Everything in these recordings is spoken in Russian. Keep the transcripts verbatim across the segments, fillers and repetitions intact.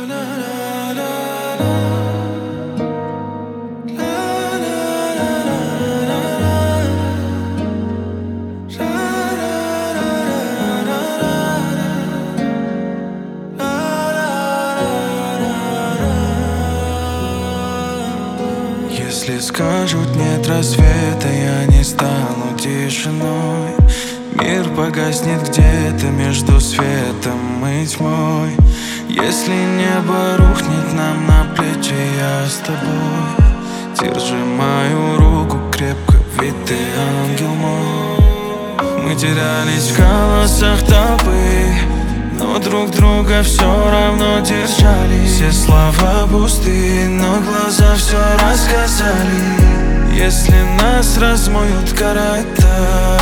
Если скажут нет рассвета, я не стану тишиной. Мир погаснет где-то между светом и тьмой. Если небо рухнет нам на плечи, я с тобой. Держи мою руку крепко, ведь ты ангел мой. Мы терялись в колоссах толпы, но друг друга все равно держали. Все слова пустые, но глаза все рассказали. Если нас размоют корыта,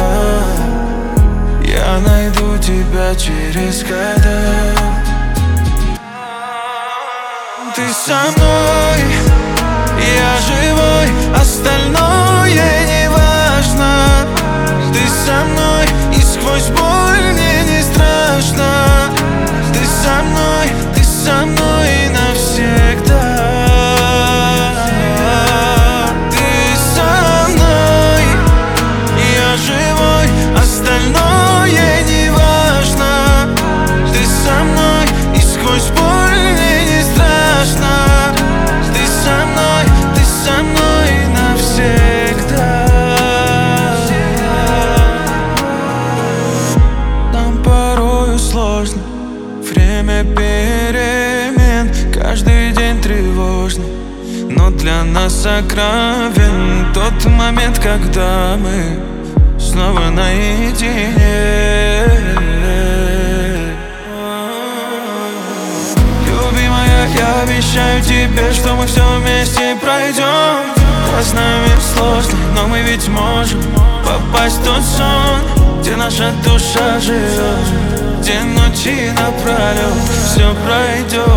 я найду тебя через года. Ты со мной, я живой, остальное не важно. Ты со мной, и сквозь боль мне не страшно. Ты со мной, ты со мной навсегда. Ты со мной, я живой, остальное не важно. Ты со мной, и сквозь боль мне не страшно. Ты со мной, ты со мной навсегда. Нам порою сложно, время перемен, каждый день тревожный, но для нас сокровен тот момент, когда мы снова наедине. Любимая, я обещаю тебе, что мы все вместе пройдем. Да, знаю, мир сложный, но мы ведь можем попасть в тот сон, где наша душа живет, где ночи напролет все пройдет.